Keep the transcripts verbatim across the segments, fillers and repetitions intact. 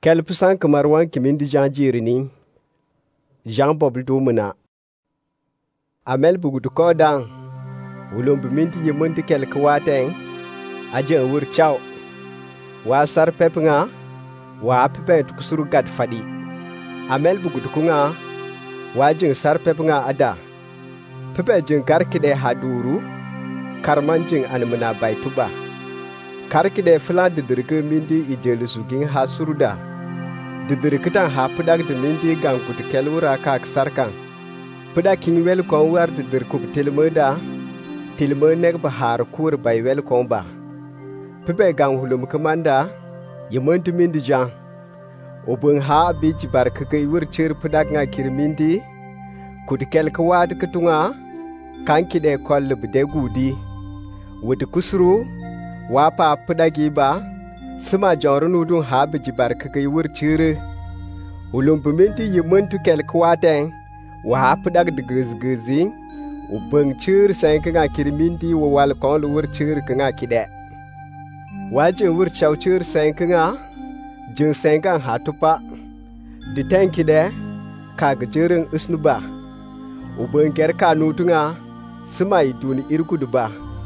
Kelpisan kamar wan kimindi Jean jirini. Jean bobl dumuna. Amel bugudu kodan. Wulum biminti yemunti kel kwateng. Ajen wur chaw. Wa sar pepnga. Wa pepe tukusuru gad fadi. Amel bugudu kunga. Wa jeng sar pepnga ada. Pepe jeng karkide haduru. Karman jeng anmana baituba. Karkide filan didirge mindi ijelu suging hasuruda. Didirkitan ha pedak de mindi gang kutu kelwura kak sarkan. Pedak king wel kon war didirkuk tilmeda. Tilme nek bahar kur bay wel kon ba. Pepe gang hulum kemanda. Yemuntu mindi jang. Obeng ha biji bar kekei wur cer pedak nga kirmindi. Kutu kel kwad ketunga. Kankide kol lebede gudi. Wudi kusru. Wapa pedagi ba. Sema jorunu dun ha biji bar kekei wur cer. Hulum peminti yemuntu kel kwateng. Wa pedak de gez-gezi. Ubeng cer sayang kenga kirmindi wawal kon wur cer kenga kide. Wajeng wur chaw cer sayang kenga. Jeng sayang hatupa. Diteng kide. Kag jereng usnuba. Ubeng ker kanu tunga. Sema iduni irkudu ba.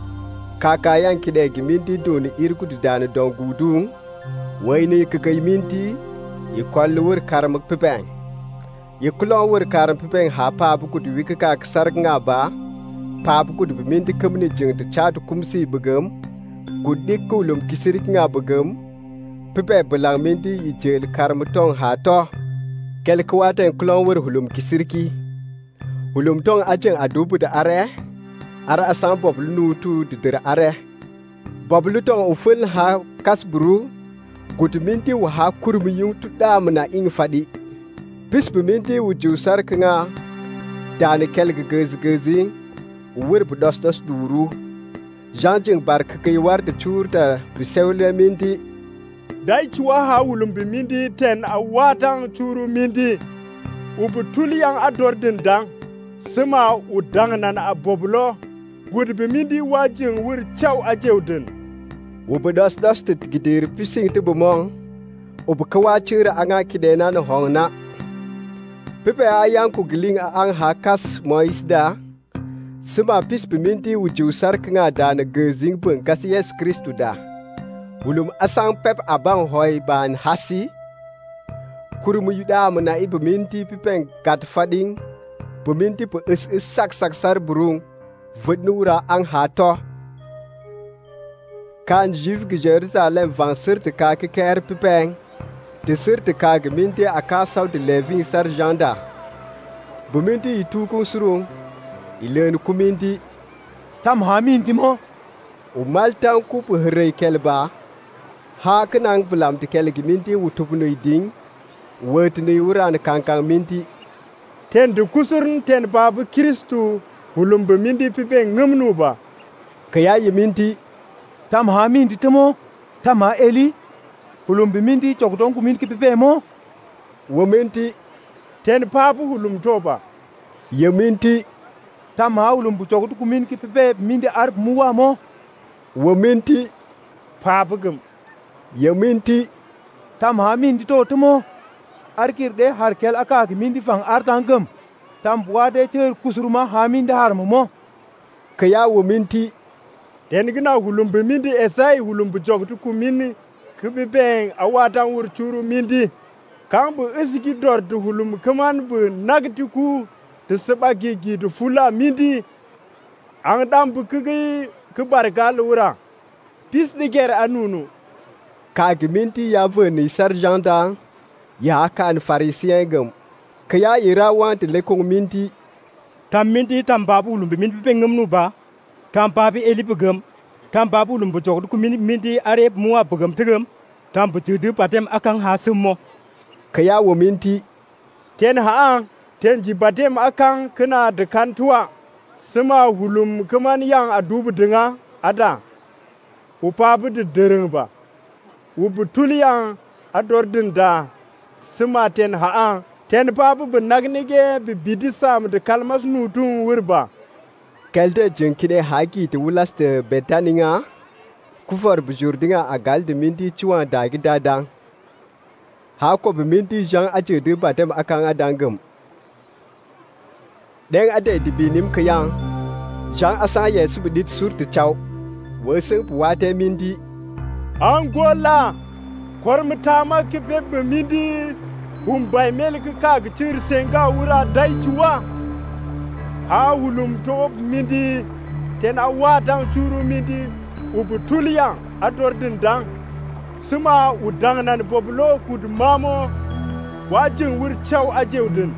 Kaka yang kide giminti duni irkudu dana don gudung. Waini kekei minti. Yikol wur karamak pepeng. Yikulong wur karam pepeng ha pabu kudu wikaka ksar nga ba. Pabu kudu biminti kemni jeng te chatu kumsi begem. Kudik kulum kisirik nga begem. Pepe belang minti ijel karam tong ha to. Kel kwaten kulong wur hulum kisiriki. Hulum tong ajeng adubu da are. Ara asam boblu nutu didira are. Boblu tong uful ha kasburu. Kudu minti wa ha kurmi yung tu damna ing fadi. Pispu minti wuju sarkanga. Dani kelge gezi-gezi. Wirbu dos-dos duru. Janjing bar kekei war de churta bisewle minti. Dai chua ha wulum bi minti ten a watang churu minti. Ubu tuli yang ador den dang. Sema udang nan a boblo. Gud bi minti wajing wir chaw ajewden. Ubu dos-dos tit gidir pising te bumong. Ubu kawachira anga kidena no hongna. Pepe ayang ku giling ang hakas moisda. Sema pis piminti wuju sarkanga dana gezing beng kasi Yesu Kristu da. Wulum asang pep abang hoy ban hasi. Kurumu yuda mena ibu minti pipeng gat fading. Peminti pe is is sak sak sar burung. Vodnura ang hato. Kan jiv ge Jerusalem van sirte kake ker pipeng. Te sirte kage minti akasaw de leving sarjanda. Buminti itukung surung. Ilen kuminti. Tam ha minti mo. Umaltang kupu herei kelba. Ha kenang belam te kelgi minti utupunu iding. Wetni uran kankang minti. Ten de kusurn ten babu Kristu. Hulum buminti pipe ngemnu ba. Kaya ye minti. Tam ha minti temo. Tam ha Eli. Hulum biminti chokdong kumin ki pipe mo. Wominti. Ten papu hulum toba. Yeminti. Tam ha hulum bu chokdu kumin ki pipe mindi arp muwa mo. Wominti. Papu gem. Yeminti. Tam ha mindi to temo. Arkir de harkel akak mindi fang artangem. Tam buade cher kusuruma ha mindi harmo mo. Kaya wominti. Ten gina hulum bimindi esai hulum bu chokdu kumini. Kubi beng awatang wur churu mindi. Kang bu isiki dor du hulum keman bu nagti ku. De sebagi gi du fula mindi. Ang dam bu kegi kebargal ura. Pis de ger anunu. Kagi minti ya veni sarjanta. Ya kan farisien gem. Kaya ira want lekong minti. Tam minti tam babu hulum bi minti pengem nu ba. Tam babi eli begem. Tam babu lumbu jok ku minti minti arep muwa begem tegem. Tam betudu patem akang hasum mo. Kaya wo minti. Ten haang. Ten jibatem akang kena dekan tua. Sema hulum keman yang adubu denga ada. Upabu de dereng ba. Ubutul yang ador denda. Sema ten haang. Ten babu benagnige bibidisam de kalmas nutun wirba. Kelde jenkide haki te wulas te betaninga. Kufar bujurdinga agal de minti chuan dagi dadang. ha ko biminti Jean aje de batem akan adangam. Den ade di binim kayang Jean asa Yesu bidit surti chaw. Wasen puwate mindi. Angola kormtama ke bebe mindi umbai melke kag tir senga wura daichuwa. Ha wulum to mindi ten awadang churu mindi ubutuliya adordin dang. Suma udang nan boblo kud mamo wajin wur chaw ajeudin.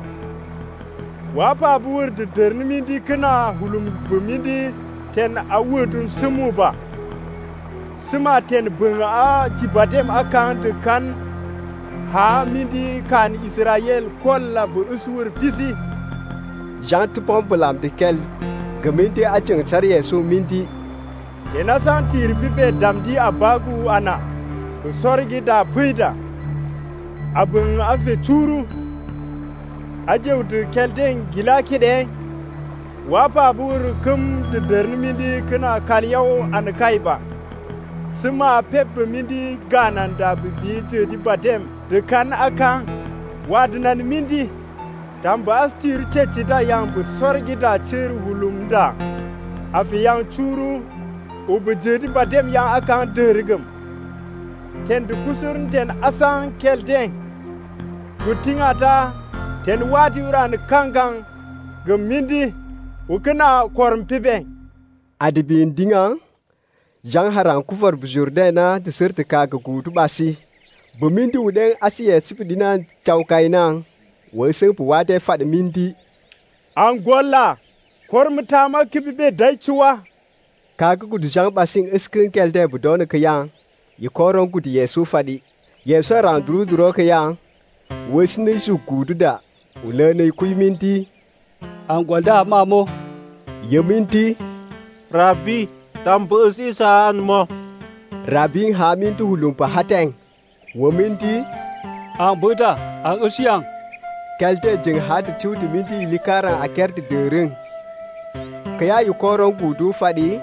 Wapa buur de derni mindi kana hulum mindi ten awudun sumu ba. Suma ten bunga a jibadem akan de kan ha mindi kan Israel kolla bu usur pisi. Jean tupon bulam de kel gemeente ajeng sar Yesu mindi. Ena santir bibe damdi abagu ana. Sorgi da puida. Abun afe churu. Ajew de kelden gila kide. Wapa bur kum de derni mindi kana kalyaw an kaiba. Sima pepe mindi ganan da bibi te di batem de kan akan wadnan mindi tamba astir chechi da yang bu sorgi da cher hulumda afi yang churu ubje di batem yang akan dergem ten de kusurn ten asan kelden gutingata ten wadi uran kangang gemindi ukena korm pibe adibin dinga Jean haran kufar bujurdena de sirte kaga gutu basi. Bumindi uden asiye sipidina chaukaina. Wesen puwate fad mindi. Angola kormtama kibibe daichuwa. Kaga gudu Jean basing iskin kelde budone kayang. Ye koron gudu Yesu fadi. Yesu ran duru duro kayang. Wesne su gudu da. Ulene kuy minti. Angola mamo. Ye minti. Rabbi. Tampu sisaan mo. Rabing hamintu hulumpa hateng. Waminti. Ang buda, ang usyang. Kelte jeng hati chuti minti likaran akerti dereng. Kaya yu korong kudu fadi.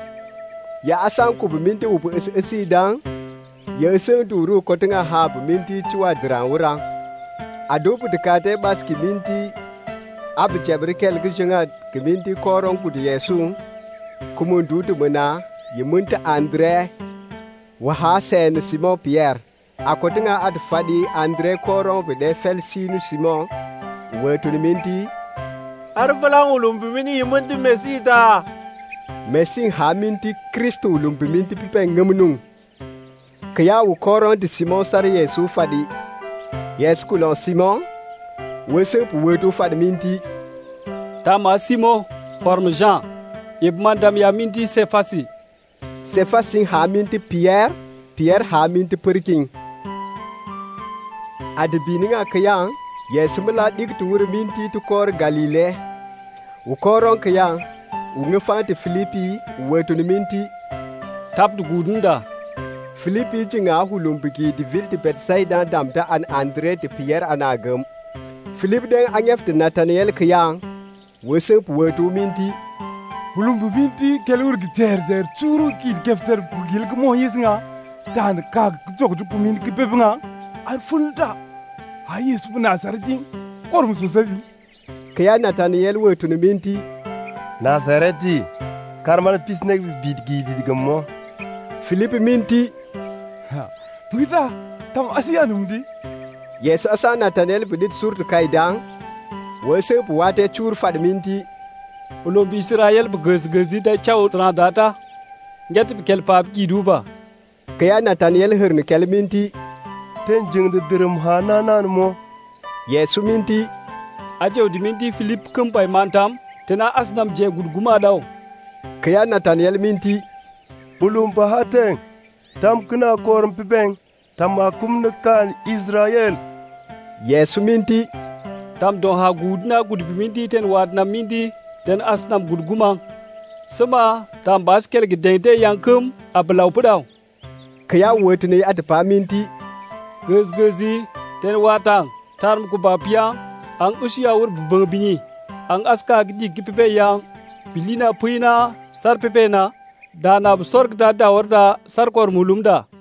Ya asang kubu minti ubu isi isi dang. Ya iseng duru kotenga habu minti chua drang urang. Adopu dekate bas ki minti. Abu jabri kel kishenga ki minti korong kudu Yesu. Kumundu du mena yemunta Andre waha sen Simon Pierre akotinga ad fadi Andre koron be de fel sinu Simon wetu minti arfalang ulumbi mini yemunta mesida mesin haminti Kristo ulumbi minti pipe ngamnung kaya u koron de Simon sar Yesu fadi Yesu kulon Simon wese pu wetu fadi minti Tama Simon korm Jean Ibmandam ya minti sefasi. Sefasi ha minti Pierre, Pierre ha minti Perking. Adibininga kayang, Yesumela dik tuur minti tu kor Galile. Ukoron kayang, ungefanti Filipi, wetun minti. Tap du gudunda. Filipi jinga hulumbiki di vilti Bethsaida damta an Andre de Pierre anagam. Filip den angef de Nathaniel kayang, wesep wetu minti. Hulumbu binti kelur giter zer churu kid kefter pugil ko mohis nga tan kag jog du pumin ki bebnga ar fulda ha Yesu Nazareti korum so sabi kaya Nathaniel wetu minti Nazareti karmal pisnek bid gidi digamo Philip minti ha puita tam asianum di Yesu asa Nathaniel bidit surtu kaidang wese puwate chur fad minti Ulumbi Israel begez-gezi da chaw tranadata. Nget kel pap ki duba. Kaya Nathaniel herne kel minti. Ten jeng de derem hananan mo. Yesu minti. Ajew di minti Philip kumpay mantam. Tena asnam je gudguma daw. Kaya Nathaniel minti. Ulum pahateng. Tam kena korum pibeng. Tam akum nekan Israel. Yesu minti. Tam don ha gudna gud minti ten wadna minti. Den asnam gudguma sama tam baskel gidente yankum ablaw pudaw kaya wotne atpa minti gez-gezi ten watang tarm ku bapia ang usya wur bubang binyi ang aska gidi gipipe yang bilina puina sar pepena dana sorg da da warda sar kor mulumda